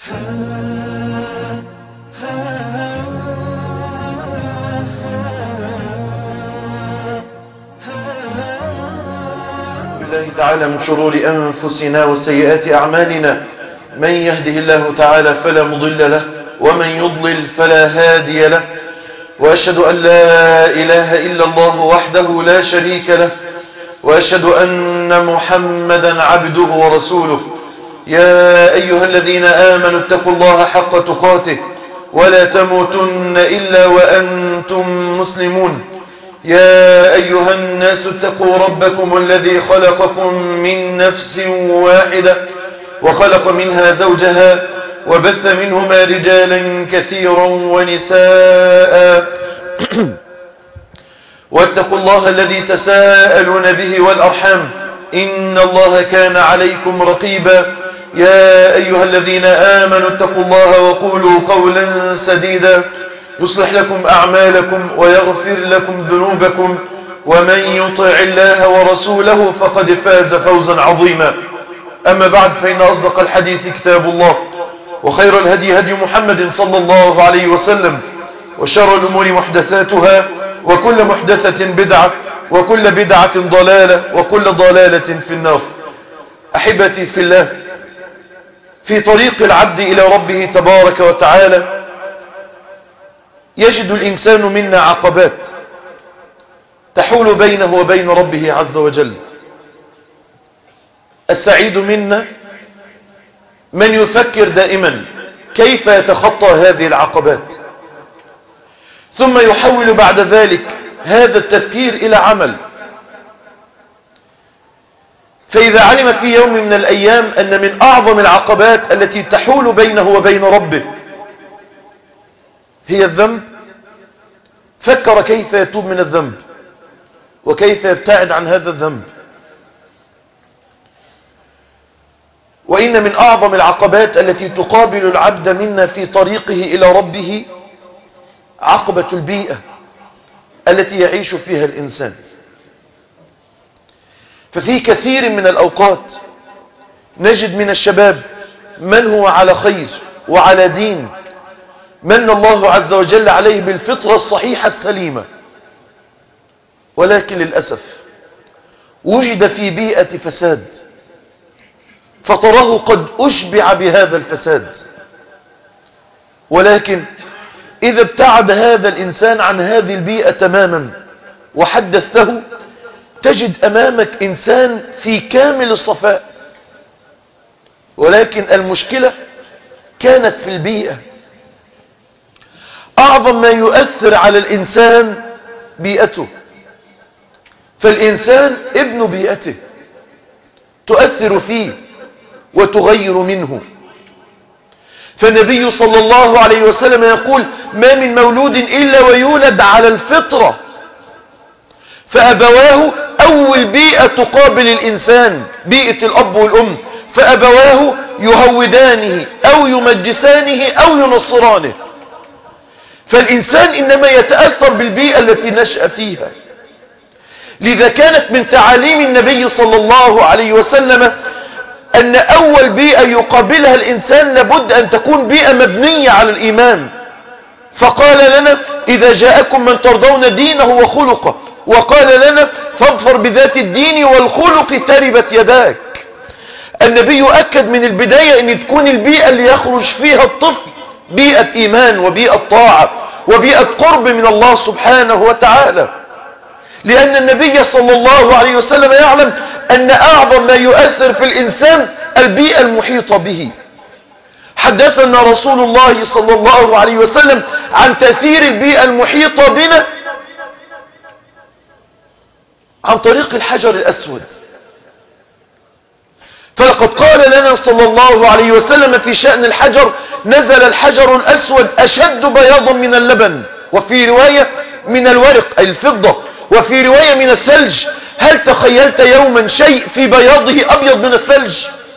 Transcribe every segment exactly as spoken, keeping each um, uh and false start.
بالله تعالى من شرور أنفسنا وسيئات أعمالنا، من يهده الله تعالى فلا مضل له ومن يضلل فلا هادي له، وأشهد أن لا إله إلا الله وحده لا شريك له، وأشهد أن محمدا عبده ورسوله. يا أيها الذين آمنوا اتقوا الله حق تقاته ولا تموتن إلا وأنتم مسلمون. يا أيها الناس اتقوا ربكم الذي خلقكم من نفس واحدة وخلق منها زوجها وبث منهما رجالا كثيرا ونساء واتقوا الله الذي تساءلون به والأرحام إن الله كان عليكم رقيبا. يا أيها الذين آمنوا اتقوا الله وقولوا قولا سديدا يصلح لكم أعمالكم ويغفر لكم ذنوبكم، ومن يطع الله ورسوله فقد فاز فوزا عظيما. أما بعد، فإن أصدق الحديث كتاب الله، وخير الهدي هدي محمد صلى الله عليه وسلم، وشر الأمور محدثاتها، وكل محدثة بدعة، وكل بدعة ضلالة، وكل ضلالة في النار. أحبتي في الله، في طريق العبد إلى ربه تبارك وتعالى يجد الإنسان منا عقبات تحول بينه وبين ربه عز وجل. السعيد منا من يفكر دائما كيف يتخطى هذه العقبات، ثم يحول بعد ذلك هذا التفكير إلى عمل. فإذا علم في يوم من الأيام أن من أعظم العقبات التي تحول بينه وبين ربه هي الذنب، فكر كيف يتوب من الذنب وكيف يبتعد عن هذا الذنب. وإن من أعظم العقبات التي تقابل العبد منا في طريقه إلى ربه عقبة البيئة التي يعيش فيها الإنسان. ففي كثير من الأوقات نجد من الشباب من هو على خير وعلى دين، من الله عز وجل عليه بالفطرة الصحيحة السليمة، ولكن للأسف وجد في بيئة فساد فتراه قد أشبع بهذا الفساد. ولكن إذا ابتعد هذا الإنسان عن هذه البيئة تماما وحدثته، تجد أمامك إنسان في كامل الصفاء، ولكن المشكلة كانت في البيئة. أعظم ما يؤثر على الإنسان بيئته، فالإنسان ابن بيئته تؤثر فيه وتغير منه. فالنبي صلى الله عليه وسلم يقول: ما من مولود إلا ويولد على الفطرة، فأبواه أول بيئة تقابل الإنسان بيئة الأب والأم، فأبواه يهودانه أو يمجسانه أو ينصرانه. فالإنسان إنما يتأثر بالبيئة التي نشأ فيها. لذا كانت من تعاليم النبي صلى الله عليه وسلم أن أول بيئة يقابلها الإنسان لابد أن تكون بيئة مبنية على الإيمان. فقال لنا: إذا جاءكم من ترضون دينه وخلقه، وقال لنا: فاظفر بذات الدين والخلق تربت يداك. النبي أكد من البداية أن تكون البيئة اللي يخرج فيها الطفل بيئة إيمان وبيئة طاعة وبيئة قرب من الله سبحانه وتعالى، لأن النبي صلى الله عليه وسلم يعلم أن أعظم ما يؤثر في الإنسان البيئة المحيطة به. حدثنا رسول الله صلى الله عليه وسلم عن تأثير البيئة المحيطة بنا عن طريق الحجر الأسود. فلقد قال لنا صلى الله عليه وسلم في شأن الحجر: نزل الحجر الأسود أشد بياضا من اللبن، وفي رواية من الورق أي الفضة، وفي رواية من الثلج. هل تخيلت يوما شيء في بياضه أبيض من الثلج؟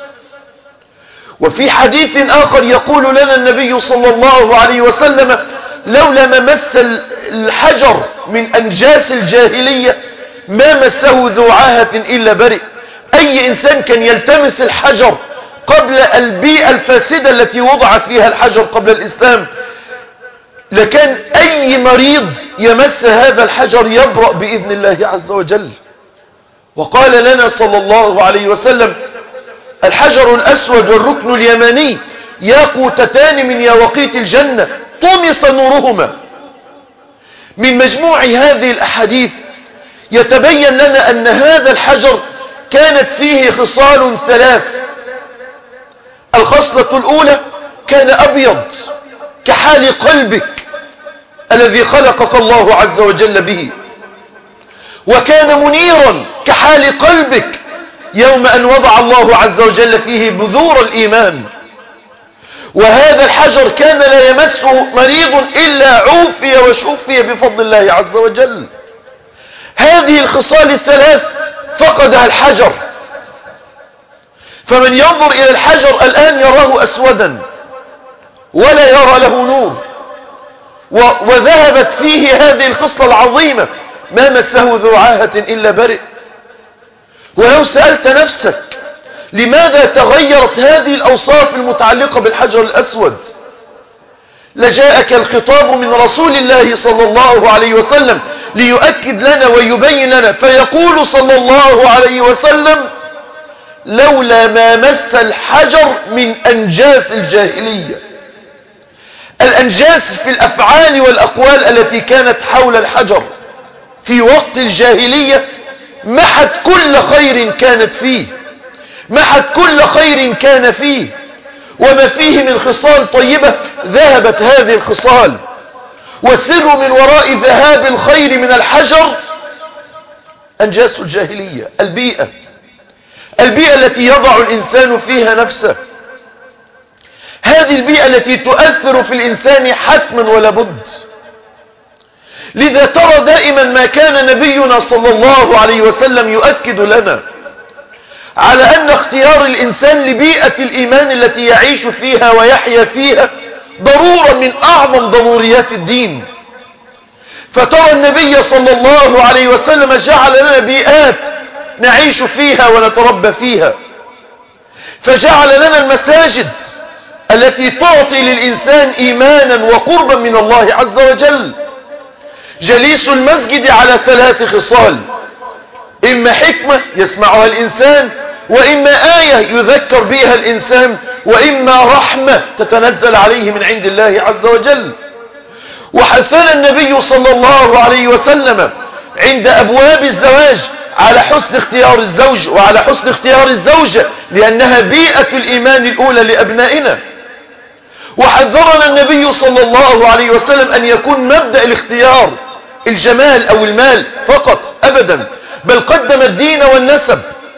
وفي حديث آخر يقول لنا النبي صلى الله عليه وسلم: لولا ما مس الحجر من أنجاس الجاهلية ما مسه ذو عاهة إلا برئ. أي إنسان كان يلتمس الحجر قبل البيئة الفاسدة التي وضع فيها الحجر قبل الإسلام، لكان أي مريض يمس هذا الحجر يبرأ بإذن الله عز وجل. وقال لنا صلى الله عليه وسلم: الحجر الأسود والركن اليماني ياقوتتان من ياقوت الجنة طمس نورهما. من مجموع هذه الأحاديث يتبين لنا أن هذا الحجر كانت فيه خصال ثلاث. الخصلة الأولى: كان أبيض كحال قلبك الذي خلقك الله عز وجل به، وكان منيرا كحال قلبك يوم أن وضع الله عز وجل فيه بذور الإيمان. وهذا الحجر كان لا يمسه مريض إلا عوفي وشوفي بفضل الله عز وجل. هذه الخصال الثلاث فقدها الحجر، فمن ينظر إلى الحجر الآن يراه أسودا ولا يرى له نور، وذهبت فيه هذه الخصلة العظيمة، ما مسه ذو عاهة إلا برئ. ولو سألت نفسك لماذا تغيرت هذه الأوصاف المتعلقة بالحجر الأسود، لجاءك الخطاب من رسول الله صلى الله عليه وسلم ليؤكد لنا ويبين لنا، فيقول صلى الله عليه وسلم: لولا ما مس الحجر من أنجاس الجاهلية. الأنجاس في الأفعال والأقوال التي كانت حول الحجر في وقت الجاهلية محت كل خير كانت فيه، محت كل خير كان فيه، وما فيه من خصال طيبة ذهبت هذه الخصال. والسر من وراء ذهاب الخير من الحجر أنجاس الجاهلية، البيئة البيئة التي يضع الإنسان فيها نفسه، هذه البيئة التي تؤثر في الإنسان حتما ولا بد. لذا ترى دائما ما كان نبينا صلى الله عليه وسلم يؤكد لنا على أن اختيار الإنسان لبيئة الإيمان التي يعيش فيها ويحيا فيها ضرورة من أعظم ضروريات الدين. فترى النبي صلى الله عليه وسلم جعل لنا بيئات نعيش فيها ونتربى فيها، فجعل لنا المساجد التي تعطي للإنسان إيمانا وقربا من الله عز وجل. جليس المسجد على ثلاث خصال: إما حكمة يسمعها الإنسان، وإما آية يذكر بها الإنسان، وإما رحمة تتنزل عليه من عند الله عز وجل. وحثنا النبي صلى الله عليه وسلم عند أبواب الزواج على حسن اختيار الزوج وعلى حسن اختيار الزوجة، لأنها بيئة الإيمان الأولى لأبنائنا. وحذرنا النبي صلى الله عليه وسلم أن يكون مبدأ الاختيار الجمال أو المال فقط، أبدا، بل قدم الدين والنسب،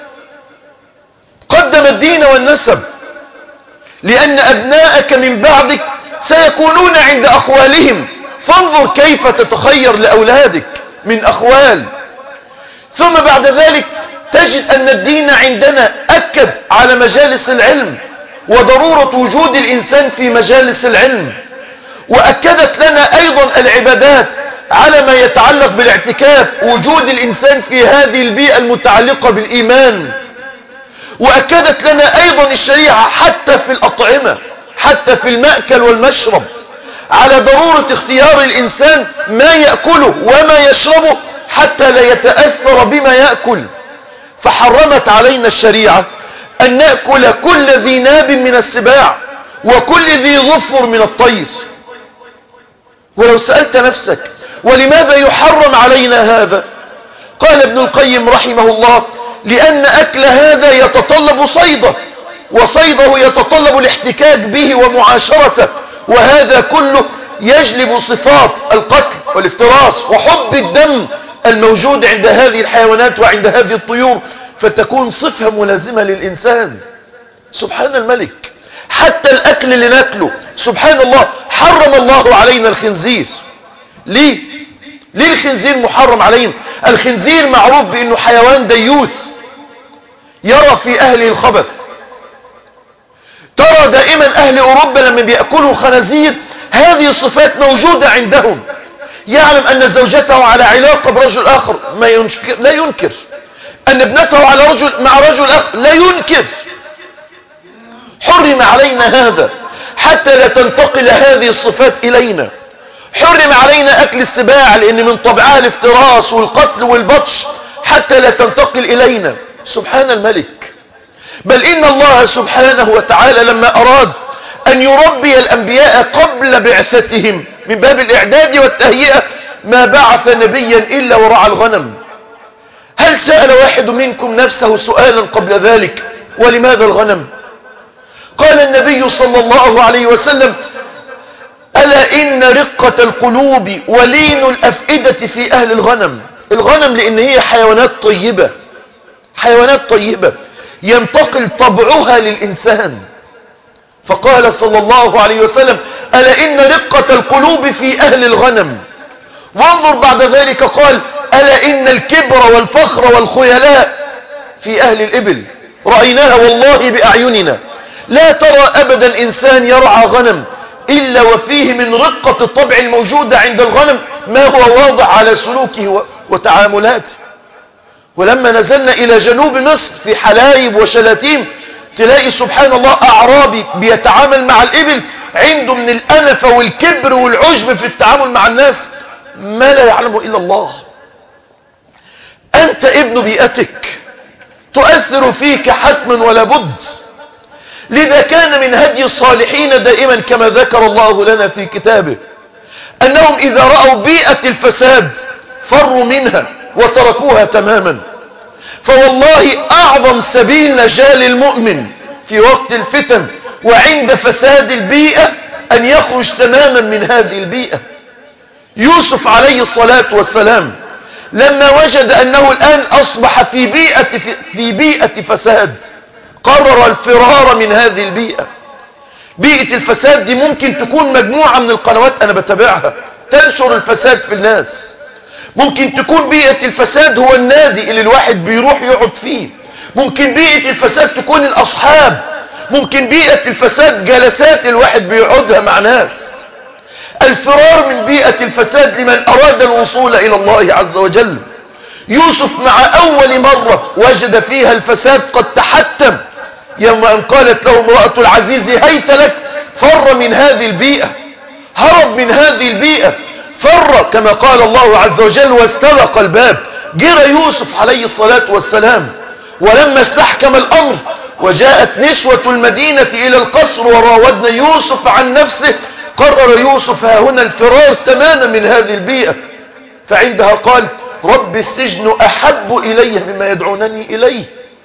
قدم الدين والنسب، لأن أبناءك من بعدك سيكونون عند أخوالهم، فانظر كيف تتخير لأولادك من أخوال. ثم بعد ذلك تجد أن الدين عندنا أكد على مجالس العلم وضرورة وجود الإنسان في مجالس العلم، وأكدت لنا أيضا العبادات على ما يتعلق بالاعتكاف، وجود الإنسان في هذه البيئة المتعلقة بالإيمان. وأكدت لنا أيضا الشريعة حتى في الأطعمة، حتى في المأكل والمشرب، على ضرورة اختيار الإنسان ما يأكله وما يشربه حتى لا يتأثر بما يأكل. فحرمت علينا الشريعة أن نأكل كل ذي ناب من السباع وكل ذي ظفر من الطيس. ولو سألت نفسك ولماذا يحرم علينا هذا، قال ابن القيم رحمه الله: لأن أكل هذا يتطلب صيده، وصيده يتطلب الاحتكاك به ومعاشرته، وهذا كله يجلب صفات القتل والافتراس وحب الدم الموجود عند هذه الحيوانات وعند هذه الطيور، فتكون صفة ملازمة للإنسان. سبحان الملك، حتى الأكل اللي ناكله سبحان الله حرم الله علينا الخنزير. ليه؟ ليه الخنزير محرم علينا؟ الخنزير معروف بأنه حيوان ديوث يرى في أهله الخبث. ترى دائما أهل أوروبا لما بيأكلوا الخنازير هذه الصفات موجودة عندهم. يعلم أن زوجته على علاقة برجل آخر ما ينكر، لا ينكر، أن ابنته على رجل مع رجل آخر لا ينكر. حرم علينا هذا حتى لا تنتقل هذه الصفات إلينا. حرم علينا أكل السباع لأن من طبعها الافتراس والقتل والبطش حتى لا تنتقل إلينا. سبحان الملك. بل إن الله سبحانه وتعالى لما أراد أن يربي الأنبياء قبل بعثتهم من باب الإعداد والتهيئة ما بعث نبيا إلا ورعى الغنم. هل سأل واحد منكم نفسه سؤالا قبل ذلك ولماذا الغنم؟ قال النبي صلى الله عليه وسلم ألا إن رقة القلوب ولين الأفئدة في أهل الغنم. الغنم لأن هي حيوانات طيبة، حيوانات طيبة ينتقل طبعها للإنسان. فقال صلى الله عليه وسلم ألا إن رقة القلوب في أهل الغنم. وانظر بعد ذلك قال ألا إن الكبر والفخر والخيلاء في أهل الإبل. رأيناها والله بأعيننا. لا ترى أبدا إنسان يرعى غنم إلا وفيه من رقة الطبع الموجودة عند الغنم ما هو واضع على سلوكه وتعاملاته. ولما نزلنا إلى جنوب مصر في حلايب وشلاتيم تلاقي سبحان الله أعرابي بيتعامل مع الإبل عنده من الأنفة والكبر والعجب في التعامل مع الناس ما لا يعلمه إلا الله. أنت ابن بيئتك تؤثر فيك حتما ولا بد. لذا كان من هدي الصالحين دائما كما ذكر الله لنا في كتابه أنهم إذا رأوا بيئة الفساد فروا منها وتركوها تماما. فوالله أعظم سبيل نجاة للمؤمن في وقت الفتن وعند فساد البيئة أن يخرج تماما من هذه البيئة. يوسف عليه الصلاة والسلام لما وجد أنه الآن أصبح في بيئة, في بيئة فساد قرر الفرار من هذه البيئة. بيئة الفساد دي ممكن تكون مجموعة من القنوات أنا بتابعها تنشر الفساد في الناس. ممكن تكون بيئة الفساد هو النادي اللي الواحد بيروح يقعد فيه. ممكن بيئة الفساد تكون الأصحاب. ممكن بيئة الفساد جلسات الواحد بيقعدها مع ناس. الفرار من بيئة الفساد لمن أراد الوصول إلى الله عز وجل. يوسف مع أول مرة وجد فيها الفساد قد تحتم يوم أن قالت له امرأة العزيز هيت لك فر من هذه البيئة، هرب من هذه البيئة، فر كما قال الله عز وجل واستبق الباب. جرى يوسف عليه الصلاة والسلام ولما استحكم الأمر وجاءت نسوة المدينة إلى القصر وراودنا يوسف عن نفسه قرر يوسف ها هنا الفرار تماما من هذه البيئة. فعندها قال رب السجن أحب إلي مما يدعونني إليه.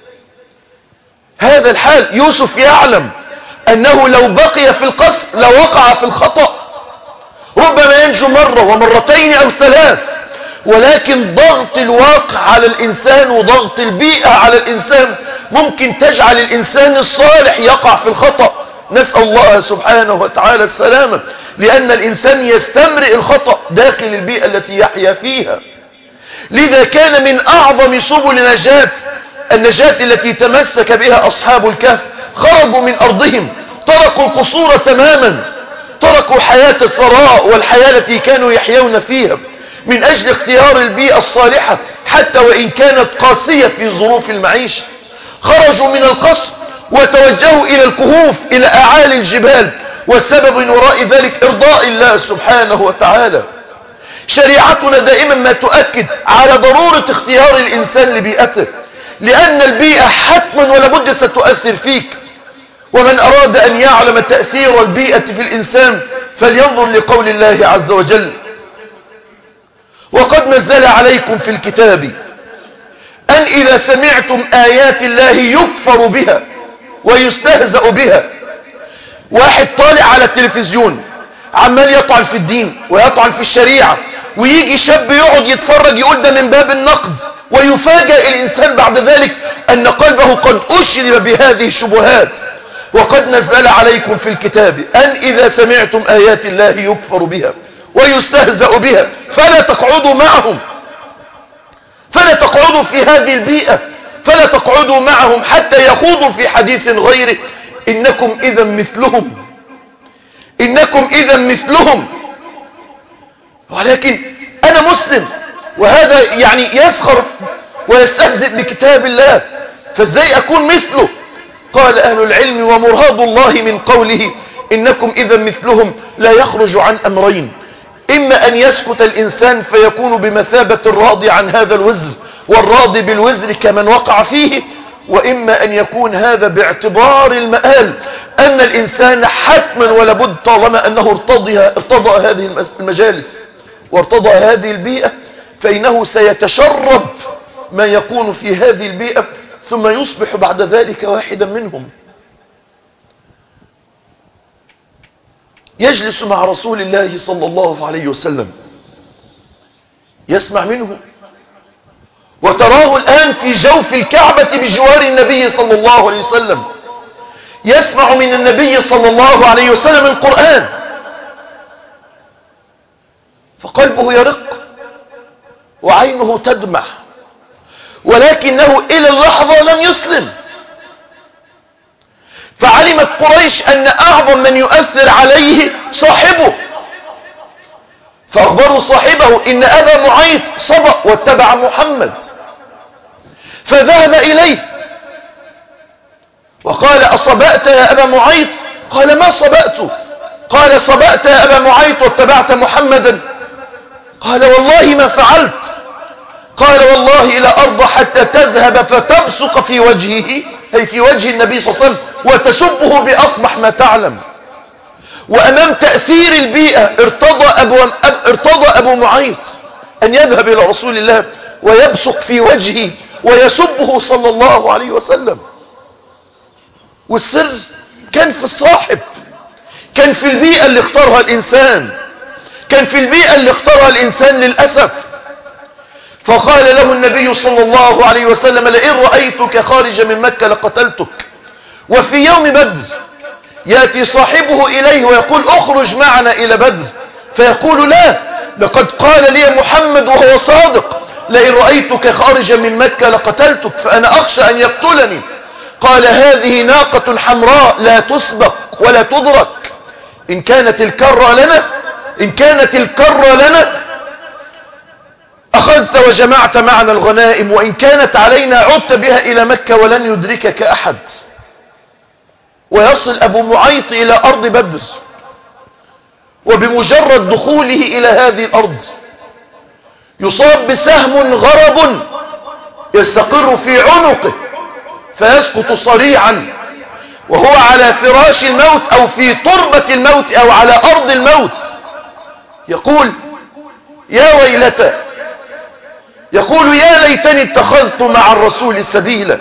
هذا الحال. يوسف يعلم أنه لو بقي في القصر لوقع في الخطأ، ربما ينجو مرة ومرتين أو ثلاث، ولكن ضغط الواقع على الإنسان وضغط البيئة على الإنسان ممكن تجعل الإنسان الصالح يقع في الخطأ. نسأل الله سبحانه وتعالى السلامة، لأن الإنسان يستمرئ الخطأ داخل البيئة التي يحيا فيها. لذا كان من أعظم سبل نجاة النجاة التي تمسك بها أصحاب الكهف. خرجوا من أرضهم، تركوا القصور تماما، تركوا حياة الثراء والحياة التي كانوا يحيون فيها من أجل اختيار البيئة الصالحة حتى وإن كانت قاسية في ظروف المعيشة. خرجوا من القصر وتوجهوا إلى الكهوف، إلى أعالي الجبال، والسبب من وراء ذلك إرضاء الله سبحانه وتعالى. شريعتنا دائما ما تؤكد على ضرورة اختيار الإنسان لبيئته، لأن البيئة حتما ولا بد ستؤثر فيك. ومن أراد أن يعلم تأثير البيئة في الإنسان فلينظر لقول الله عز وجل وقد نزل عليكم في الكتاب أن إذا سمعتم آيات الله يكفر بها ويستهزأ بها. واحد طالع على التلفزيون عمال يطعن في الدين ويطعن في الشريعة، ويجي شاب يقعد يتفرج يقول ده من باب النقد، ويفاجأ الإنسان بعد ذلك أن قلبه قد أشرب بهذه الشبهات. وقد نزل عليكم في الكتاب أن إذا سمعتم آيات الله يكفر بها ويستهزأ بها فلا تقعدوا معهم، فلا تقعدوا في هذه البيئة، فلا تقعدوا معهم حتى يخوضوا في حديث غيره. إنكم إذا مثلهم، إنكم إذا مثلهم. ولكن أنا مسلم، وهذا يعني يسخر ويستهزئ بكتاب الله، فازاي أكون مثله؟ قال أهل العلم: ومراد الله من قوله إنكم إذا مثلهم لا يخرج عن أمرين: إما أن يسكت الإنسان فيكون بمثابة الراضي عن هذا الوزر والراضي بالوزر كمن وقع فيه، وإما أن يكون هذا باعتبار المآل، أن الإنسان حتما ولابد طالما أنه ارتضى, ارتضى هذه المجالس وارتضى هذه البيئة فإنه سيتشرب ما يكون في هذه البيئة ثم يصبح بعد ذلك واحدا منهم. يجلس مع رسول الله صلى الله عليه وسلم يسمع منه، وتراه الآن في جوف الكعبة بجوار النبي صلى الله عليه وسلم يسمع من النبي صلى الله عليه وسلم القرآن، فقلبه يرق وعينه تدمع، ولكنه إلى اللحظة لم يسلم. فعلمت قريش أن أعظم من يؤثر عليه صاحبه، فأخبروا صاحبه إن أبا معيط صبأ واتبع محمد، فذهب إليه وقال: أصبأت يا أبا معيط؟ قال: ما صبأت. قال: صبأت يا أبا معيط واتبعت محمدا؟ قال: والله ما فعلت. قال: والله لا أرضى حتى تذهب فتبصق في وجهه، أي في وجه النبي صلى الله عليه وسلم، وتسبه بأقبح ما تعلم. وأمام تأثير البيئة ارتضى أبو, أب ارتضى أبو معيط أن يذهب إلى رسول الله ويبصق في وجهه ويسبه صلى الله عليه وسلم. والسر كان في الصاحب، كان في البيئة اللي اختارها الإنسان، كان في البيئة اللي اختارها الإنسان للأسف. فقال له النبي صلى الله عليه وسلم: لئن رأيتك خارج من مكة لقتلتك. وفي يوم بدر يأتي صاحبه إليه ويقول: اخرج معنا إلى بدر، فيقول: لا، لقد قال لي محمد وهو صادق: لئن رأيتك خارج من مكة لقتلتك، فأنا أخشى أن يقتلني. قال: هذه ناقة حمراء لا تسبق ولا تدرك، إن كانت الكرة لنا إن كانت الكرة لنا أخذت وجمعت معنا الغنائم، وإن كانت علينا عدت بها إلى مكة ولن يدركك أحد. ويصل أبو معيط إلى أرض بدر، وبمجرد دخوله إلى هذه الأرض يصاب بسهم غرب يستقر في عنقه فيسقط صريعا وهو على فراش الموت أو في تربة الموت أو على أرض الموت. يقول: يا ويلتى، يقول: يا ليتني اتخذت مع الرسول سبيلا،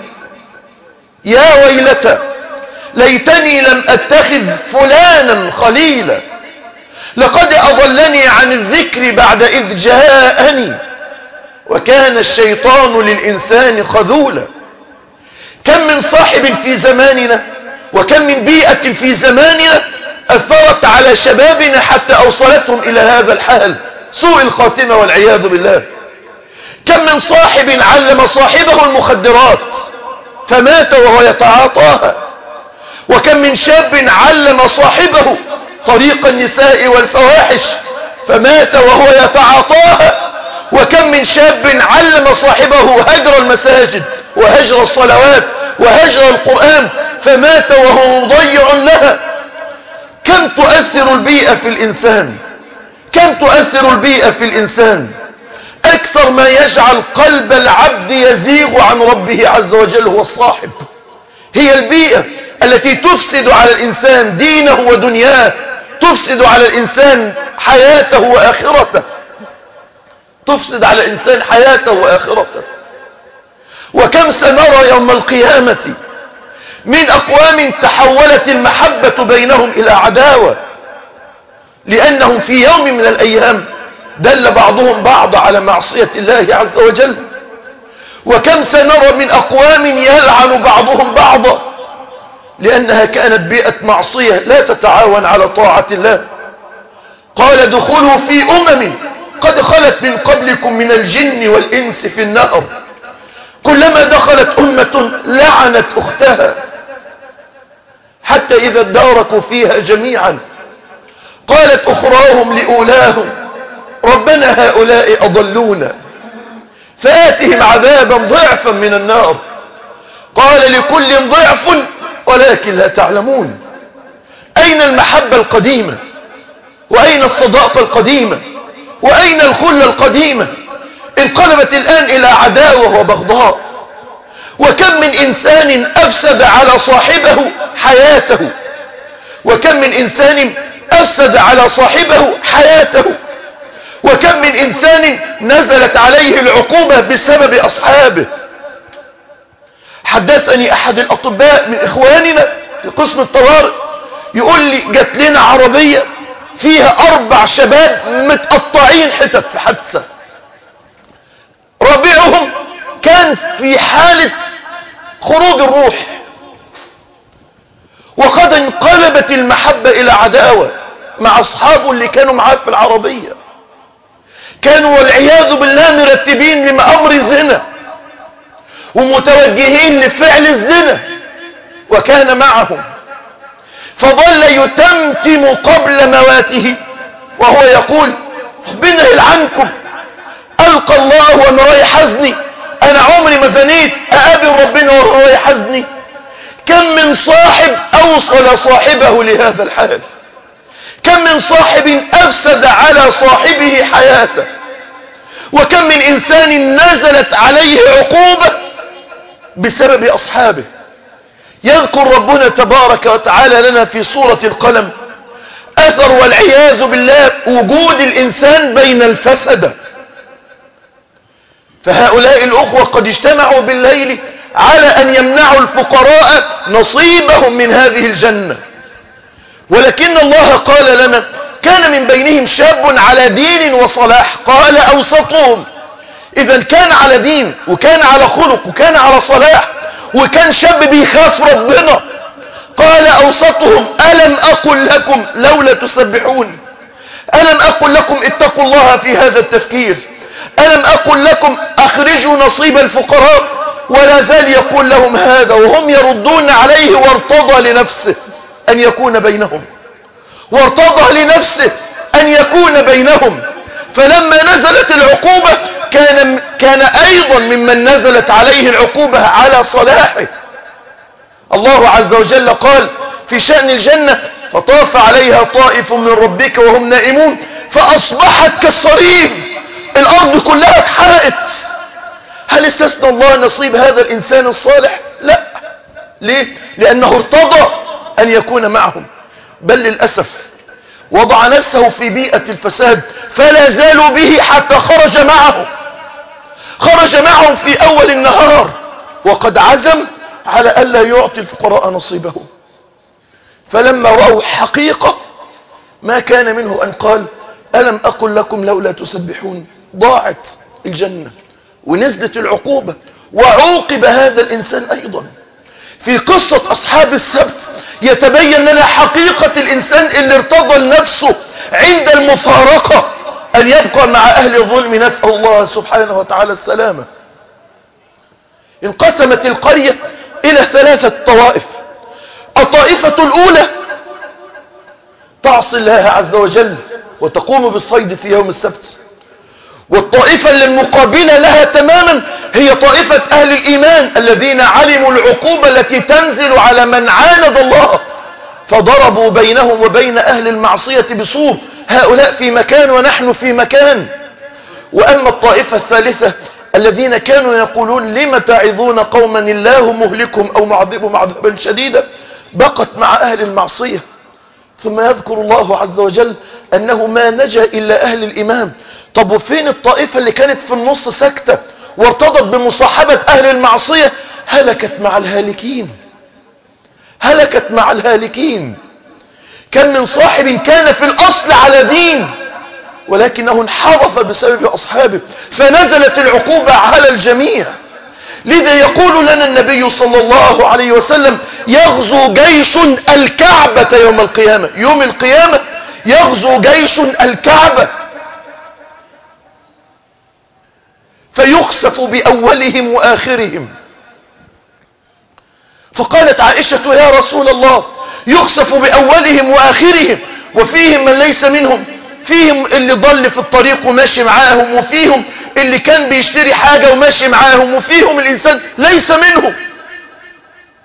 يا ويلتى ليتني لم أتخذ فلانا خليلا، لقد أضلني عن الذكر بعد إذ جاءني، وكان الشيطان للإنسان خذولا. كم من صاحب في زماننا وكم من بيئة في زماننا أثرت على شبابنا حتى أوصلتهم إلى هذا الحال، سوء الخاتمة والعياذ بالله. كم من صاحب علم صاحبه المخدرات فمات وهو يتعاطاها، وكم من شاب علم صاحبه طريق النساء والفواحش فمات وهو يتعاطاها، وكم من شاب علم صاحبه هجر المساجد وهجر الصلوات وهجر القرآن فمات وهو مضيع لها. كم تؤثر البيئة في الإنسان، كم تؤثر البيئة في الإنسان. أكثر ما يجعل قلب العبد يزيغ عن ربه عز وجل هو الصاحب، هي البيئة التي تفسد على الإنسان دينه ودنياه، تفسد على الإنسان حياته وآخرته، تفسد على الإنسان حياته وآخرته. وكم سنرى يوم القيامة من أقوام تحولت المحبة بينهم إلى عداوة، لأنهم في يوم من الأيام دل بعضهم بعض على معصية الله عز وجل. وكم سنرى من أقوام يلعن بعضهم بعضا لأنها كانت بيئة معصية لا تتعاون على طاعة الله. قال: دخلوا في أمم قد خلت من قبلكم من الجن والإنس في النار، كلما دخلت أمة لعنت أختها حتى إذا اداركوا فيها جميعا قالت أخراهم لأولاهم: ربنا هؤلاء أضلونا فآتهم عذابا ضعفا من النار. قال: لكل ضعف ولكن لا تعلمون. أين المحبة القديمة؟ وأين الصداقة القديمة؟ وأين الخلة القديمة؟ انقلبت الآن إلى عداوة وبغضاء. وكم من إنسان أفسد على صاحبه حياته، وكم من إنسان أفسد على صاحبه حياته، وكم من إنسان نزلت عليه العقوبة بسبب أصحابه. حدثني أحد الأطباء من إخواننا في قسم الطوارئ يقول لي جات لنا عربية فيها أربع شباب متقطعين حتت في حادثة، رابعهم كان في حالة خروج الروح، وقد انقلبت المحبة إلى عداوة مع أصحابه اللي كانوا معاه في العربية. كانوا والعياذ بالله مرتبين لأمر زنا ومتوجهين لفعل الزنا، وكان معهم، فظل يتمتم قبل مواته وهو يقول ربنا يلعنكم، ألقى الله وأنا رايح أزني، أنا عمري ما زنيت، أقابل ربنا وهو رايح أزني. كم من صاحب أوصل صاحبه لهذا الحال، كم من صاحب أفسد على صاحبه حياته، وكم من إنسان نزلت عليه عقوبة بسبب أصحابه. يذكر ربنا تبارك وتعالى لنا في سورة القلم أثر والعياذ بالله وجود الإنسان بين الفسدة. فهؤلاء الأخوة قد اجتمعوا بالليل على أن يمنعوا الفقراء نصيبهم من هذه الجنة، ولكن الله قال لنا كان من بينهم شاب على دين وصلاح، قال أوسطهم. إذا كان على دين وكان على خلق وكان على صلاح وكان شاب بيخاف ربنا، قال أوسطهم ألم أقل لكم لولا تسبحون، ألم أقل لكم اتقوا الله في هذا التفكير، ألم أقل لكم أخرجوا نصيب الفقراء، ولا زال يقول لهم هذا وهم يردون عليه. وارتضى لنفسه أن يكون بينهم، وارتضى لنفسه أن يكون بينهم. فلما نزلت العقوبة كان, كان أيضا ممن نزلت عليه العقوبة على صلاحه. الله عز وجل قال في شأن الجنة فطاف عليها طائف من ربك وهم نائمون فأصبحت كالصريم، الأرض كلها اتحرقت. هل استثنى الله نصيب هذا الإنسان الصالح؟ لا. ليه؟ لأنه ارتضى أن يكون معهم، بل للأسف وضع نفسه في بيئة الفساد فلا زالوا به حتى خرج معه خرج معهم في أول النهار، وقد عزم على ألا يعطي الفقراء نصيبه. فلما رأوا حقيقة ما كان منه أن قال ألم أقل لكم لولا تسبحون. ضاعت الجنة ونزلت العقوبة وعوقب هذا الإنسان أيضا. في قصة أصحاب السبت يتبين لنا حقيقة الإنسان اللي ارتضى لنفسه عند المفارقة أن يبقى مع أهل الظلم، نسأل الله سبحانه وتعالى السلامة. انقسمت القرية إلى ثلاثة طوائف. الطائفة الأولى تعصي الله عز وجل وتقوم بالصيد في يوم السبت، والطائفة المقابلة لها تماما هي طائفة أهل الإيمان الذين علموا العقوبة التي تنزل على من عاند الله فضربوا بينهم وبين أهل المعصية بسور، هؤلاء في مكان ونحن في مكان. وأما الطائفة الثالثة الذين كانوا يقولون لم تعظون قوما الله مهلكهم أو معذبهم عذابا شديدا، بقت مع أهل المعصية. ثم يذكر الله عز وجل أنه ما نجا إلا أهل الإيمان. طب وفين الطائفة اللي كانت في النص سكتة وارتضت بمصاحبة أهل المعصية؟ هلكت مع الهالكين، هلكت مع الهالكين. كان من صاحب كان في الأصل على دين ولكنه انحرف بسبب أصحابه فنزلت العقوبة على الجميع. لذا يقول لنا النبي صلى الله عليه وسلم يغزو جيش الكعبة يوم القيامة، يوم القيامة يغزو جيش الكعبة فيخسف بأولهم وآخرهم. فقالت عائشة يا رسول الله يخسف بأولهم وآخرهم وفيهم من ليس منهم، فيهم اللي ضل في الطريق وماشي معاهم، وفيهم اللي كان بيشتري حاجة وماشي معاهم، وفيهم الإنسان ليس منهم.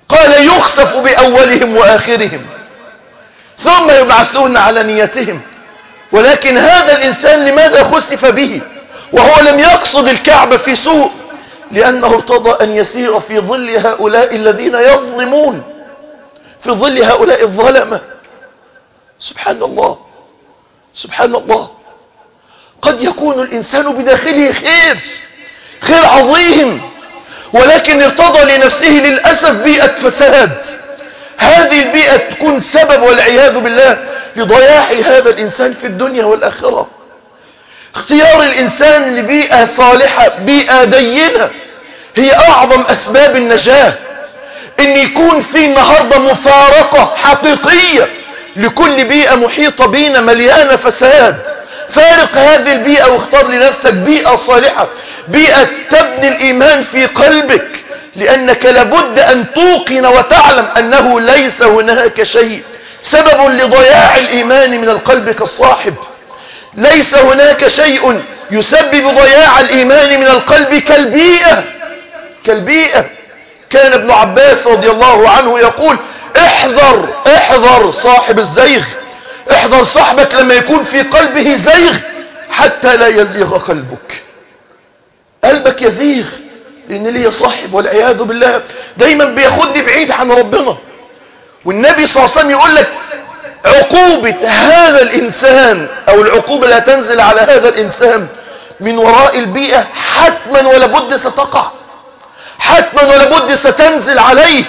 قال يخسف بأولهم وآخرهم ثم يبعثون على نيتهم. ولكن هذا الإنسان لماذا خسف به وهو لم يقصد الكعبة في سوء؟ لأنه ارتضى أن يسير في ظل هؤلاء الذين يظلمون، في ظل هؤلاء الظلمة. سبحان الله سبحان الله. قد يكون الإنسان بداخله خير خير عظيم، ولكن ارتضى لنفسه للأسف بيئة فساد. هذه البيئة تكون سبب والعياذ بالله لضياع هذا الإنسان في الدنيا والآخرة. اختيار الإنسان لبيئة صالحة، بيئة دينة، هي أعظم أسباب النجاة. إن يكون في النهاردة مفارقة حقيقية لكل بيئة محيطة بينا مليانة فساد. فارق هذه البيئة واختار لنفسك بيئة صالحة، بيئة تبني الإيمان في قلبك، لأنك لابد أن توقن وتعلم أنه ليس هناك شيء سبب لضياع الإيمان من القلب كالصاحب. ليس هناك شيء يسبب ضياع الإيمان من القلب كالبيئة كالبيئة. كان ابن عباس رضي الله عنه يقول احذر احذر صاحب الزيغ، احذر صاحبك لما يكون في قلبه زيغ حتى لا يزيغ قلبك. قلبك يزيغ لأن ليه صاحب والعياذ بالله دايما بياخدني بعيد عن ربنا. والنبي صلى الله عليه وسلم يقول لك عقوبة هذا الإنسان أو العقوبة لا تنزل على هذا الإنسان من وراء البيئة حتما ولا بد ستقع، حتما ولا بد ستنزل عليه.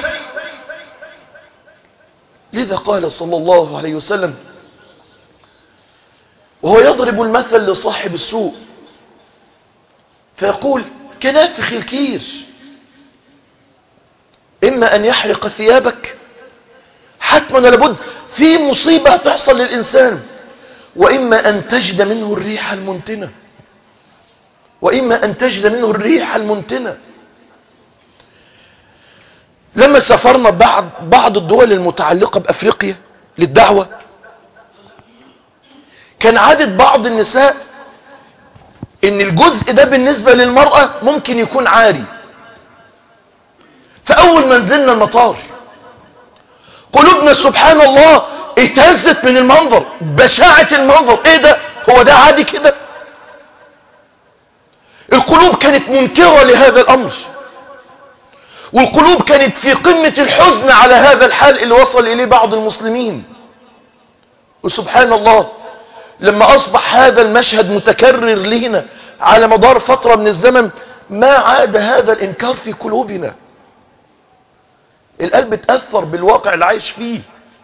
لذا قال صلى الله عليه وسلم وهو يضرب المثل لصاحب السوء فيقول كنافخ الكير، إما أن يحرق ثيابك حتما ولا بد في مصيبة تحصل للإنسان، وإما أن تجد منه الريح المنتنة، وإما أن تجد منه الريح المنتنة. لما سافرنا بعض بعض الدول المتعلقة بأفريقيا للدعوة، كان عادة بعض النساء ان الجزء ده بالنسبة للمرأة ممكن يكون عاري. فأول ما نزلنا المطار قلوبنا سبحان الله اتهزت من المنظر، بشاعة المنظر. ايه ده؟ هو ده عادي كده؟ القلوب كانت منكرة لهذا الأمر، والقلوب كانت في قمة الحزن على هذا الحال اللي وصل إليه بعض المسلمين. وسبحان الله لما أصبح هذا المشهد متكرر لنا على مدار فترة من الزمن ما عاد هذا الإنكار في قلوبنا. القلب اتأثر بالواقع اللي عايش فيه.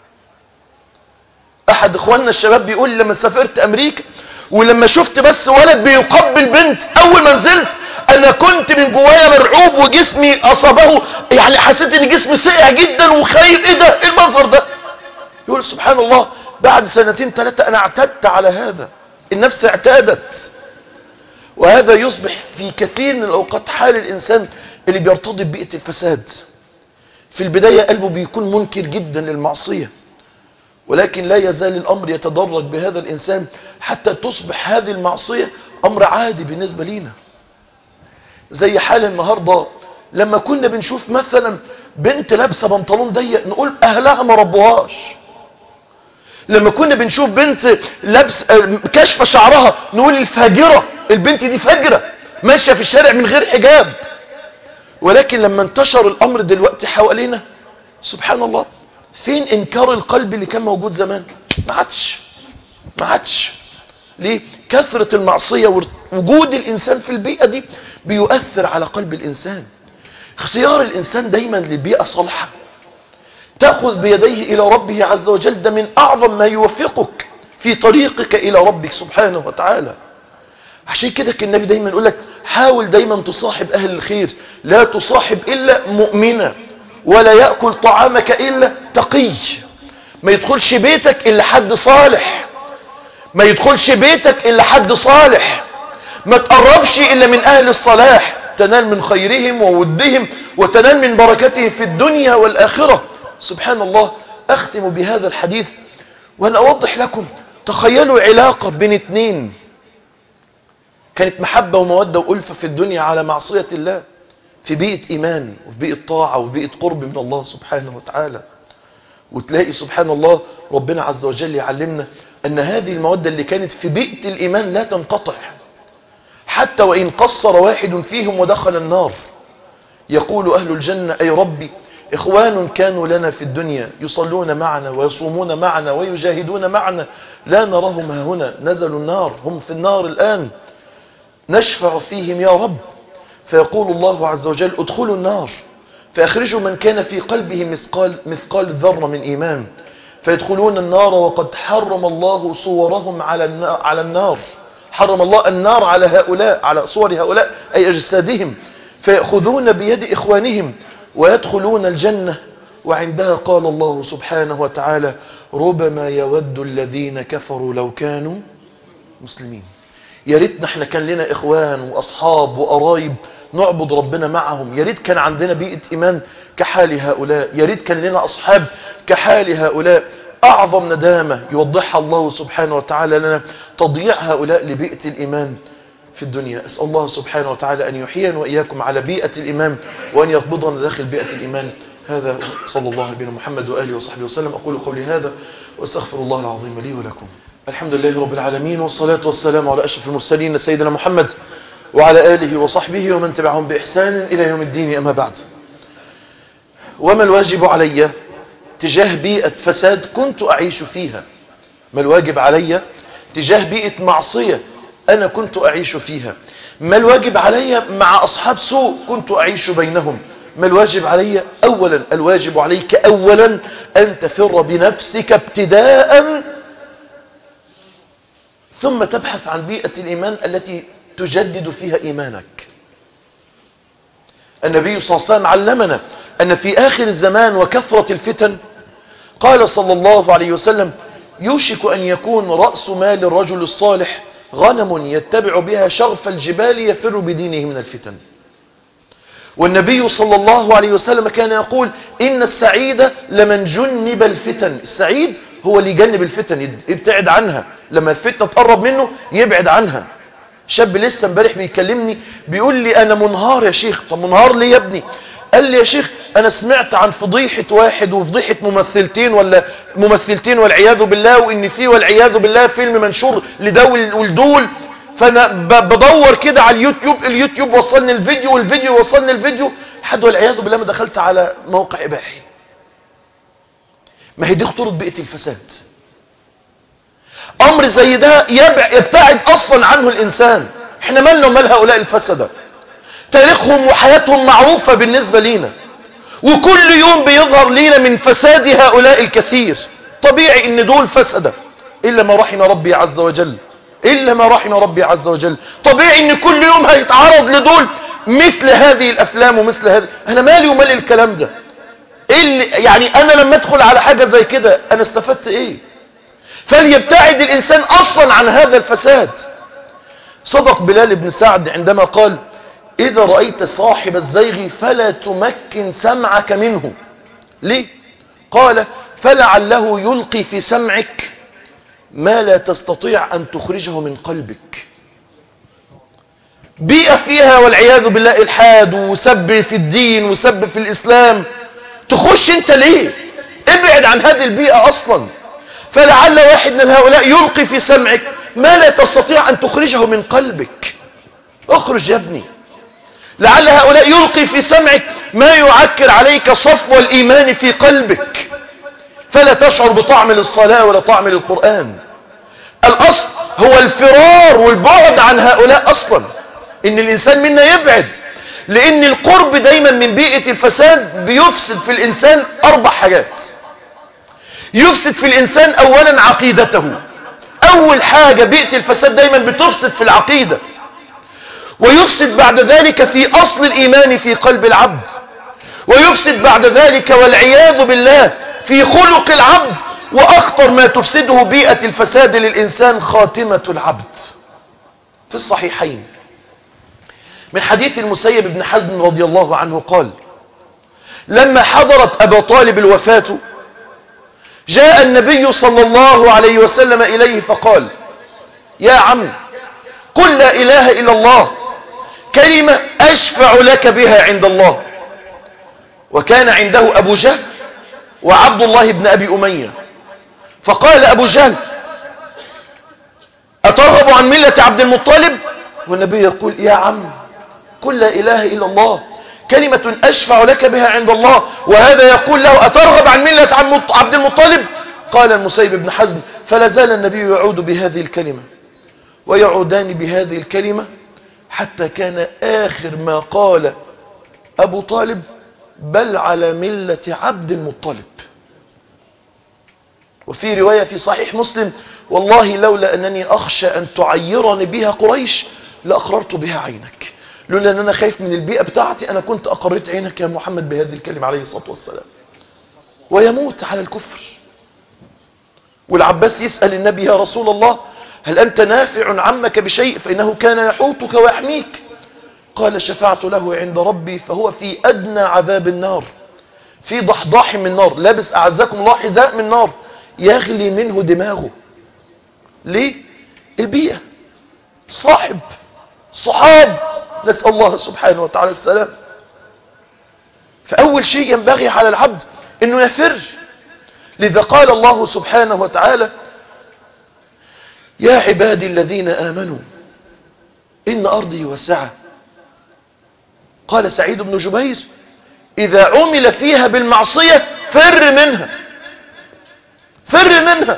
أحد إخواننا الشباب بيقول لما سافرت أمريكا ولما شفت بس ولد بيقبل بنت أول ما نزلت أنا كنت من جوايا مرعوب وجسمي أصابه، يعني حسيت إن جسمي سقع جدا وخايف. إيه ده؟ إيه المنظر ده؟ يقول سبحان الله بعد سنتين ثلاثة أنا اعتدت على هذا، النفس اعتادت. وهذا يصبح في كثير من الأوقات حال الإنسان اللي بيرتضي ببيئة الفساد. في البداية قلبه بيكون منكر جدا للمعصية، ولكن لا يزال الأمر يتدرج بهذا الإنسان حتى تصبح هذه المعصية أمر عادي بالنسبة لنا. زي حال النهاردة لما كنا بنشوف مثلا بنت لابسة بنطلون ضيق نقول أهلها ما ربوهاش. لما كنا بنشوف بنت لابس كشف شعرها نقول الفاجرة، البنت دي فاجرة ماشية في الشارع من غير حجاب. ولكن لما انتشر الأمر دلوقتي حوالينا سبحان الله فين إنكار القلب اللي كان موجود زمان؟ ما عادش ما عادش. ليه؟ كثرة المعصية ووجود الإنسان في البيئة دي بيؤثر على قلب الإنسان. اختيار الإنسان دايما للبيئة صالحة تأخذ بيديه إلى ربه عز وجل، ده من أعظم ما يوفقك في طريقك إلى ربك سبحانه وتعالى. عشان كده كان النبي دايما يقول لك حاول دايما تصاحب أهل الخير، لا تصاحب إلا مؤمنة، ولا يأكل طعامك إلا تقي. ما يدخلش بيتك إلا حد صالح، ما يدخلش بيتك إلا حد صالح، ما تقربش إلا من أهل الصلاح، تنال من خيرهم وودهم وتنال من بركتهم في الدنيا والآخرة. سبحان الله. أختم بهذا الحديث وأنا أوضح لكم. تخيلوا علاقة بين اتنين كانت محبة ومودة وألفة في الدنيا على معصية الله، في بيئة إيمان وفي بيئة طاعة وفي بيئة قرب من الله سبحانه وتعالى. وتلاقي سبحان الله ربنا عز وجل يعلمنا أن هذه المودة اللي كانت في بيئة الإيمان لا تنقطع، حتى وإن قصر واحد فيهم ودخل النار. يقول أهل الجنة: أي ربي، إخوان كانوا لنا في الدنيا يصلون معنا ويصومون معنا ويجاهدون معنا، لا نراهم هنا، نزلوا النار، هم في النار الآن، نشفع فيهم يا رب. فيقول الله عز وجل: ادخلوا النار فأخرجوا من كان في قلبه مثقال مثقال ذرة من إيمان، فيدخلون النار وقد حرم الله صورهم على النار, على النار حرم الله النار على هؤلاء، على صور هؤلاء أي أجسادهم، فيأخذون بيد إخوانهم ويدخلون الجنة. وعندها قال الله سبحانه وتعالى: ربما يود الذين كفروا لو كانوا مسلمين. يا ريتنا احنا كان لنا إخوان وأصحاب وقرايب نعبد ربنا معهم، يا ريت كان عندنا بيئة إيمان كحال هؤلاء، يا ريت كان لنا أصحاب كحال هؤلاء. أعظم ندامة يوضحها الله سبحانه وتعالى لنا تضييع هؤلاء لبيئة الإيمان في الدنيا. أسأل الله سبحانه وتعالى أن يحيينا وإياكم على بيئة الإيمان وأن يقبضنا داخل بيئة الإيمان. هذا صلى الله عليه محمد وآله وصحبه وسلم. أقول قولي هذا وأستغفر الله العظيم لي ولكم. الحمد لله رب العالمين، والصلاة والسلام على أشرف المرسلين سيدنا محمد وعلى آله وصحبه ومن تبعهم بإحسان إلى يوم الدين. أما بعد، وما الواجب علي تجاه بيئة فساد كنت أعيش فيها؟ ما الواجب علي تجاه بيئة معصية أنا كنت أعيش فيها؟ ما الواجب علي مع أصحاب سوء كنت أعيش بينهم؟ ما الواجب علي؟ أولا، الواجب عليك أولا أن تفر بنفسك ابتداء، ثم تبحث عن بيئة الإيمان التي تجدد فيها إيمانك. النبي صلى الله عليه وسلم علمنا أن في آخر الزمان وكثرة الفتن قال صلى الله عليه وسلم: يوشك أن يكون رأس مال الرجل الصالح غنم يتبع بها شغف الجبال يفر بدينه من الفتن. والنبي صلى الله عليه وسلم كان يقول: إن السعيد لمن جنب الفتن. السعيد هو اللي يجنب الفتن، يبتعد عنها، لما الفتنة تقرب منه يبعد عنها. شاب لسه امبارح بيكلمني بيقول لي: أنا منهار يا شيخ. طب منهار ليه يا ابني؟ قال لي: يا شيخ أنا سمعت عن فضيحة واحد وفضيحة ممثلتين ولا ممثلتين والعياذ بالله، وإن فيه والعياذ بالله فيلم منشور لدول والدول، فأنا بدور كده على اليوتيوب، اليوتيوب وصلني الفيديو والفيديو وصلني الفيديو، حد والعياذ بالله ما دخلت على موقع إباحي. ما هي دي خطورة بيئة الفساد. أمر زي ده يبتعد أصلا عنه الإنسان. احنا مالنا ومال هؤلاء الفسدة؟ تاريخهم وحياتهم معروفة بالنسبة لينا، وكل يوم بيظهر لينا من فساد هؤلاء الكثير. طبيعي ان دول فسدة، إلا ما رحم ربي عز وجل، إلا ما رحم ربي عز وجل. طبيعي ان كل يوم هيتعرض لدول مثل هذه الأفلام ومثل هذه. أنا مالي ومال الكلام ده؟ اللي يعني أنا لما أدخل على حاجة زي كده أنا استفدت إيه؟ فليبتعد الإنسان أصلا عن هذا الفساد. صدق بلال بن سعد عندما قال: إذا رأيت صاحب الزيغ فلا تمكن سمعك منه. ليه؟ قال: فلعله يلقي في سمعك ما لا تستطيع أن تخرجه من قلبك. بيئة فيها والعياذ بالله إلحاد وسب في الدين وسب في الإسلام، تخش انت ليه؟ ابعد عن هذه البيئة أصلا. فلعل واحد من هؤلاء يلقي في سمعك ما لا تستطيع أن تخرجه من قلبك. اخرج يا ابني. لعل هؤلاء يلقي في سمعك ما يعكر عليك صفو الإيمان في قلبك، فلا تشعر بطعم للصلاة ولا طعم للقرآن. الأصل هو الفرار والبعد عن هؤلاء أصلا، إن الإنسان منا يبعد. لأن القرب دايما من بيئة الفساد بيفسد في الإنسان أربع حاجات. يفسد في الإنسان أولا عقيدته. أول حاجة بيئة الفساد دايما بتفسد في العقيدة، ويفسد بعد ذلك في أصل الإيمان في قلب العبد، ويفسد بعد ذلك والعياذ بالله في خلق العبد، وأخطر ما تفسده بيئة الفساد للإنسان خاتمة العبد. في الصحيحين من حديث المسيب بن حزم رضي الله عنه قال: لما حضرت أبا طالب الوفاة جاء النبي صلى الله عليه وسلم إليه فقال: يا عم قل لا إله إلا الله كلمة أشفع لك بها عند الله. وكان عنده أبو جهل وعبد الله بن أبي أمية، فقال أبو جهل أترغب عن ملة عبد المطلب؟ والنبي يقول يا عم قل لا إله إلا الله، كلمة أشفع لك بها عند الله، وهذا يقول له أترغب عن ملة عبد المطلب؟ قال المسيب بن حزم فلا زال النبي يعود بهذه الكلمة ويعودان بهذه الكلمة حتى كان آخر ما قال أبو طالب بل على ملة عبد المطلب. وفي رواية في صحيح مسلم والله لولا أنني أخشى أن تعيرني بها قريش لأقررت بها عينك، لولا أن أنا خايف من البيئة بتاعتي أنا كنت أقررت عينك يا محمد بهذه الكلمة عليه الصلاة والسلام. ويموت على الكفر. والعباس يسأل النبي يا رسول الله هل أنت نافع عمك بشيء فإنه كان يحوطك ويحميك؟ قال شفعت له عند ربي فهو في أدنى عذاب النار، في ضحضاح من نار، لابس أعزكم الله حذاء من نار يغلي منه دماغه. ليه؟ البيئة، صاحب، صحاب، نسأل الله سبحانه وتعالى السلام. فأول شيء ينبغي على العبد أنه يفر. لذا قال الله سبحانه وتعالى يا عبادي الذين آمنوا إن أرضي واسعة. قال سعيد بن جبير إذا عمل فيها بالمعصية فر منها، فر منها.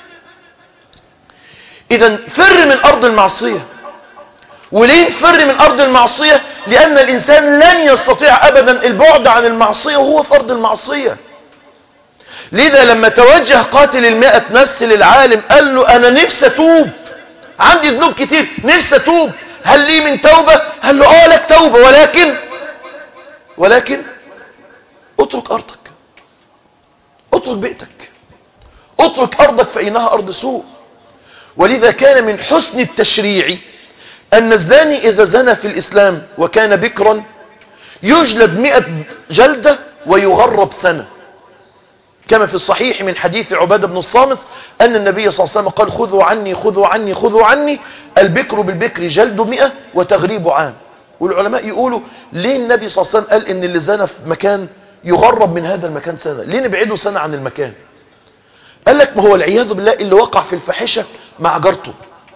إذا فر من أرض المعصية. وليه فر من أرض المعصية؟ لأن الإنسان لن يستطيع أبدا البعد عن المعصية وهو في أرض المعصية. لذا لما توجه قاتل المئة نفس للعالم قال له أنا نفسي أتوب، عندي ذنوب كتير نفسي أتوب، هل لي من توبة؟ قال له آه لك توبة، ولكن ولكن اترك أرضك، اترك بيتك، اترك أرضك فإنها أرض سوء. ولذا كان من حسن التشريع أن الزاني إذا زنى في الإسلام وكان بكرا يجلد مئة جلدة ويغرب سنة، كما في الصحيح من حديث عبادة بن الصامت أن النبي صلى الله عليه وسلم قال خذوا عني خذوا عني خذوا عني البكر بالبكر جلد مئة وتغريب عام. والعلماء يقولوا ليه النبي صلى الله عليه وسلم قال إن اللي زنى في مكان يغرب من هذا المكان سنة؟ ليه نبعده سنة عن المكان؟ قال لك ما هو العياذ بالله اللي وقع في الفاحشة مع جارته،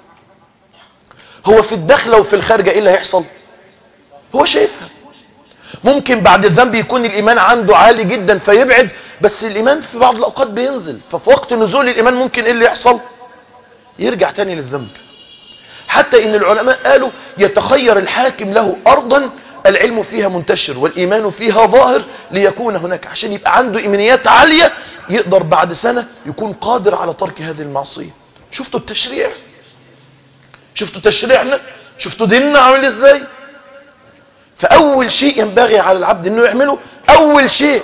هو في الدخلة وفي الخارجة ايه اللي هيحصل؟ هو شايفها. ممكن بعد الذنب يكون الإيمان عنده عالي جدا فيبعد، بس الإيمان في بعض الأوقات بينزل، ففي وقت نزول الإيمان ممكن ايه اللي يحصل؟ يرجع تاني للذنب. حتى إن العلماء قالوا يتخير الحاكم له أرضا العلم فيها منتشر والإيمان فيها ظاهر ليكون هناك، عشان يبقى عنده إيمانيات عالية يقدر بعد سنة يكون قادر على ترك هذه المعصية. شفتوا التشريع؟ شفتوا تشريعنا؟ شفتوا ديننا عامل ازاي؟ فأول شيء ينبغي على العبد انه يعمله أول شيء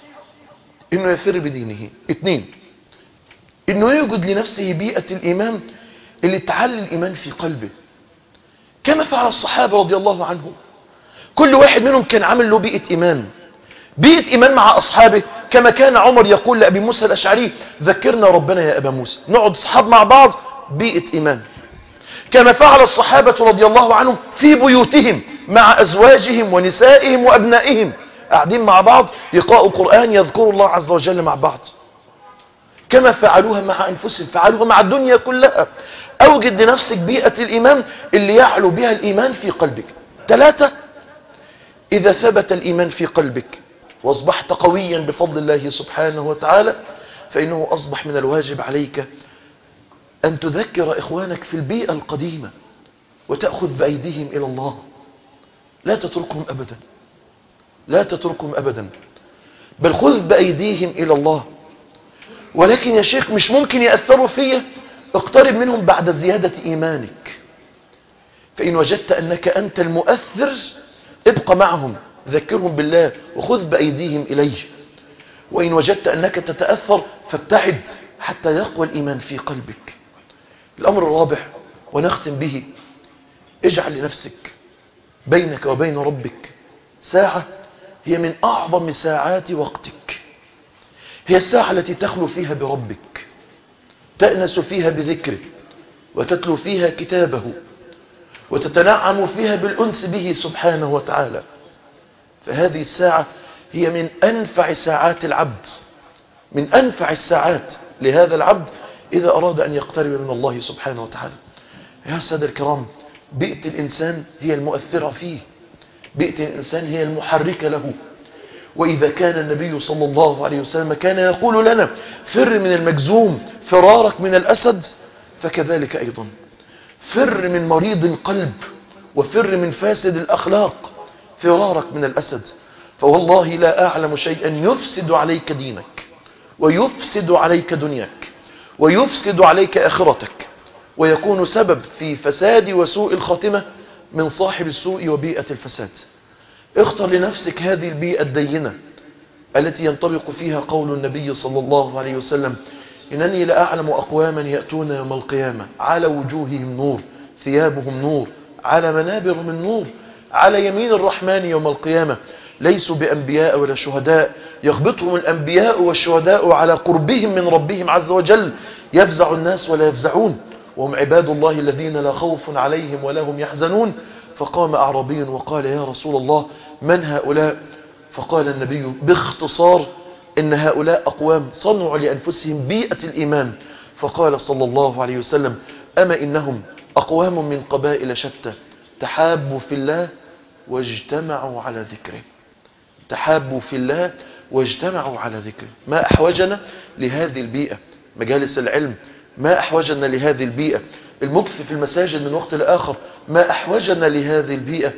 انه يفر بدينه. اثنين، انه يوجد لنفسه بيئة الإيمان اللي تعلي الإيمان في قلبه كما فعل الصحابة رضي الله عنهم. كل واحد منهم كان عامل له بيئة إيمان، بيئة إيمان مع أصحابه، كما كان عمر يقول لأبي موسى الأشعري ذكرنا ربنا يا أبا موسى، نقعد أصحاب مع بعض، بيئة إيمان. كما فعل الصحابة رضي الله عنهم في بيوتهم مع أزواجهم ونسائهم وأبنائهم، قاعدين مع بعض يقرأوا قرآن يذكروا الله عز وجل مع بعض. كما فعلوها مع أنفسهم، فعلوها مع الدنيا كلها. أوجد لنفسك بيئة الإيمان اللي يعلو بها الإيمان في قلبك. ثلاثة، إذا ثبت الإيمان في قلبك واصبحت قويا بفضل الله سبحانه وتعالى فإنه أصبح من الواجب عليك أن تذكر إخوانك في البيئة القديمة وتأخذ بأيديهم إلى الله. لا تتركهم أبدا، لا تتركهم أبدا، بل خذ بأيديهم إلى الله. ولكن يا شيخ مش ممكن يأثروا فيا، اقترب منهم بعد زيادة إيمانك. فإن وجدت أنك أنت المؤثر ابقى معهم، ذكرهم بالله وخذ بأيديهم إليه. وإن وجدت أنك تتأثر فابتعد حتى يقوى الإيمان في قلبك. الأمر الرابع ونختم به، اجعل لنفسك بينك وبين ربك ساعة هي من أعظم ساعات وقتك، هي الساعة التي تخلو فيها بربك، تأنس فيها بذكره وتتلو فيها كتابه وتتنعم فيها بالأنس به سبحانه وتعالى. فهذه الساعة هي من أنفع ساعات العبد، من أنفع الساعات لهذا العبد إذا أراد أن يقترب من الله سبحانه وتعالى. يا سادة الكرام، بيئة الإنسان هي المؤثرة فيه، بيئة الإنسان هي المحركة له. وإذا كان النبي صلى الله عليه وسلم كان يقول لنا فر من المجزوم فرارك من الأسد، فكذلك أيضا فر من مريض القلب وفر من فاسد الأخلاق فرارك من الأسد. فوالله لا أعلم شيئا يفسد عليك دينك ويفسد عليك دنياك ويفسد عليك آخرتك ويكون سبب في فساد وسوء الخاتمة من صاحب السوء وبيئة الفساد. اختر لنفسك هذه البيئة الدينة التي ينطبق فيها قول النبي صلى الله عليه وسلم: إنني لأعلم أقواما يأتون يوم القيامة على وجوههم نور، ثيابهم نور، على منابر من نور، على يمين الرحمن يوم القيامة، ليسوا بأنبياء ولا شهداء، يغبطهم الأنبياء والشهداء على قربهم من ربهم عز وجل، يفزع الناس ولا يفزعون، وهم عباد الله الذين لا خوف عليهم ولا هم يحزنون. فقام أعرابي وقال: يا رسول الله من هؤلاء؟ فقال النبي باختصار: إن هؤلاء أقوام صنعوا لأنفسهم بيئة الإيمان. فقال صلى الله عليه وسلم: أما إنهم أقوام من قبائل شتى تحابوا في الله واجتمعوا على ذكره. تحابوا في الله واجتمعوا على ذكره. ما أحوجنا لهذه البيئة؟ مجالس العلم. ما أحوجنا لهذه البيئة؟ المكث في المساجد من وقت لآخر. ما أحوجنا لهذه البيئة؟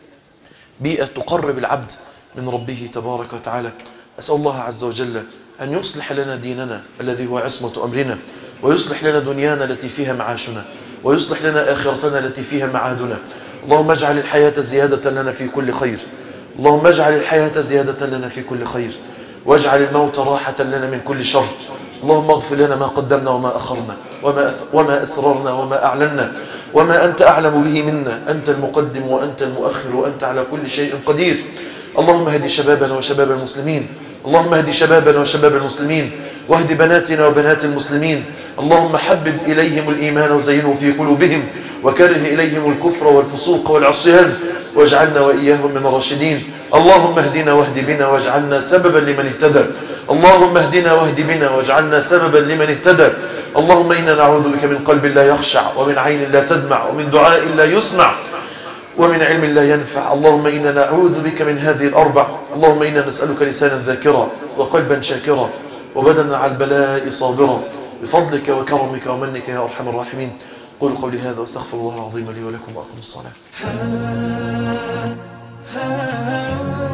بيئة تقرب العبد من ربه تبارك وتعالى. أسأل الله عز وجل أن يصلح لنا ديننا الذي هو عصمة أمرنا، ويصلح لنا دنيانا التي فيها معاشنا، ويصلح لنا آخرتنا التي فيها معادنا. اللهم اجعل الحياة زيادة لنا في كل خير. اللهم اجعل الحياة زيادة لنا في كل خير، واجعل الموت راحة لنا من كل شر. اللهم اغفر لنا ما قدمنا وما أخرنا وما, وما أسررنا وما أعلنا وما أنت أعلم به منا. أنت المقدم وأنت المؤخر وأنت على كل شيء قدير. اللهم اهد شبابنا وشباب المسلمين. اللهم اهد شبابنا وشباب المسلمين، واهد بناتنا وبنات المسلمين. اللهم حبب إليهم الإيمان وزينه في قلوبهم، وكره إليهم الكفر والفسوق والعصيان، واجعلنا وإياهم من الراشدين. اللهم اهدنا واهد بنا واجعلنا سببا لمن اهتدى. اللهم اهدنا واهد بنا واجعلنا سببا لمن اهتدى. اللهم إنا نعوذ بك من قلب لا يخشع، ومن عين لا تدمع، ومن دعاء لا يسمع، ومن علم لا ينفع. اللهم إنا نعوذ بك من هذه الأربع. اللهم إنا نسألك لسانا ذاكرا وقلبا شاكرا وبدنا على البلاء صابرا، بفضلك وكرمك ومنك يا أرحم الراحمين. قولوا قولي هذا واستغفر الله العظيم لي ولكم وأقم الصلاة.